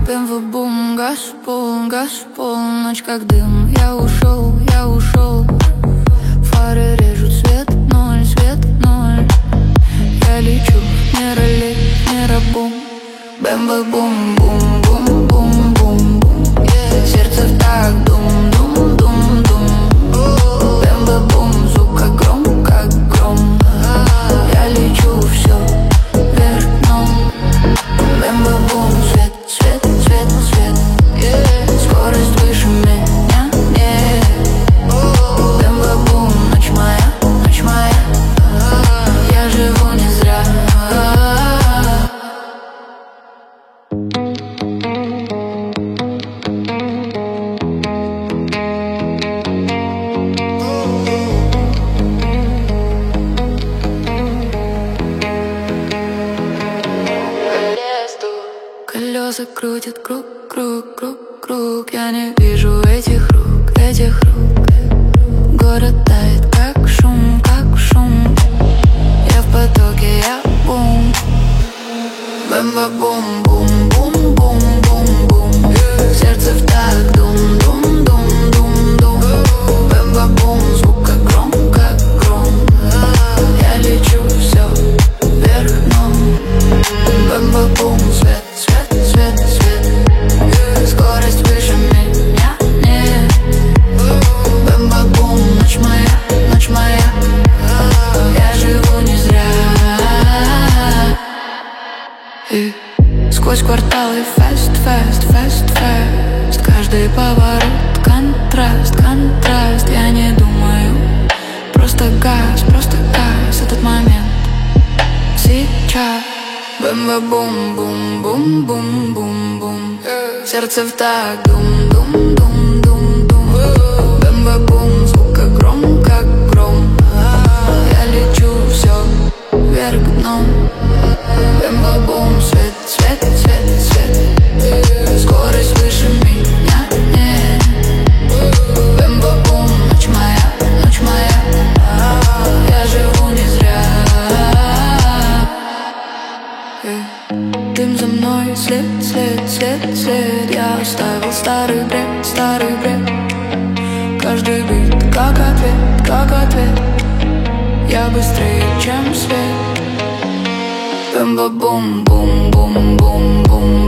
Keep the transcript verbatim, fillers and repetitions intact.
Бэм-бум, газ, пол, газ, полночь как дым. Я ушел, я ушел. Фары режут свет, ноль, свет, ноль. Я лечу, не ролей, не рабум. Бэм-бум, бум, бум, бум, бум, бум. Сердце в такт, дум, дум, дум, дум. Бэм-бум, звук как гром, как гром. Я лечу, все вверх дном. Бэм-бум, свет, свет, свет, свет. Скорость выше меня, не. Бэм-бум, ночь моя, ночь моя. Я живу не зря. Колеса крутят круг, круг, круг, круг. Я не вижу этих рук, этих рук. Город тает, как шум, как шум. Я в потоке, я бум. Бэм-бум, бум, бум, бум, бум, бум. Сердце в такт, дум, дум, дум, дум, дум. Бэм-бум, звук как гром, как гром. Я лечу, все вверх дном. Бэм-бум, свет, свет, свет, свет. Скорость выше меня, не. Бэм-бум, ночь моя, ночь моя. Я живу не зря. И сквозь кварталы фест, фест, фест, фест. Каждый поворот контраст, контраст. Я не думаю, просто газ, просто газ. Этот момент сейчас. Бэм-бум, бум, бум, бум, бум, бум. Сердце в такт, дум, дум, дум, дум, дум. Бэм-бум, звук как гром, как гром. Я лечу, все вверх дном. Бэм-бум, свет, свет, свет, свет. Скорость выше меня, не. Бэм-бум, ночь моя, ночь моя. Я живу не зря. Дым за мной, след, след, след, след. Я оставил старый бред, старый бред. Каждый бит как ответ, как ответ. Я быстрее, чем свет. Бэм-бум, бум, бум, бум, бум.